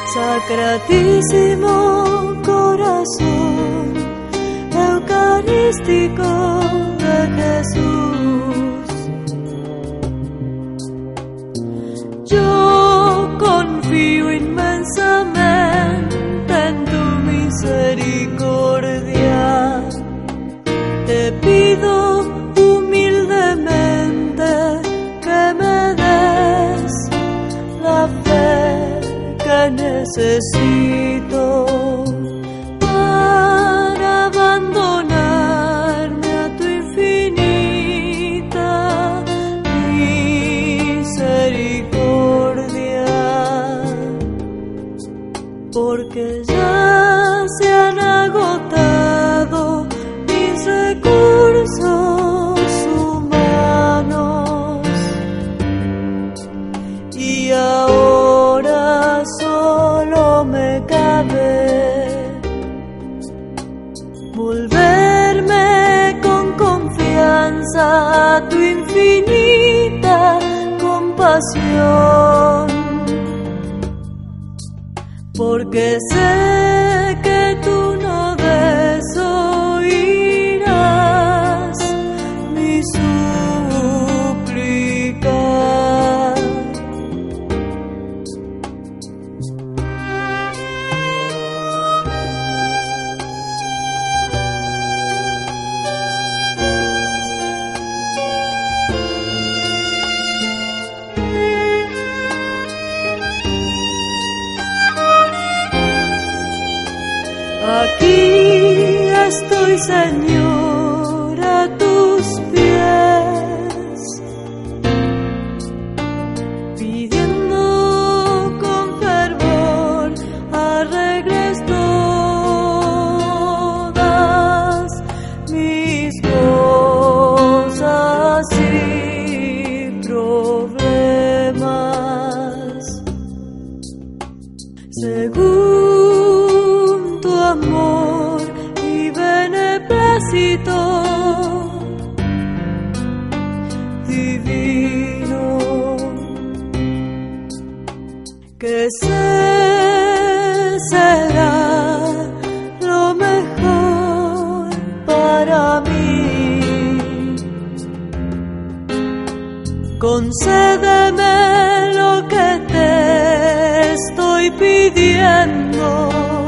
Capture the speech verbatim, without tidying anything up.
Sacratísimo corazón eucarístico de Jesús, yo confío inmensamente en tu misericordia. Te pido humildemente que me des la fe que necesito para abandonarme a tu infinita misericordia, porque ya se han agotado mis recursos humanos y ahora solo me cabe volverme con confianza a tu infinita compasión, porque sé que tú no desoirás mi súplica. Aquí estoy, Señor, a tus pies, pidiendo con fervor arregles todas mis cosas y problemas, según tu amor y beneplácito divino, que sé será lo mejor para mí. Concédeme lo que te estoy pidiendo,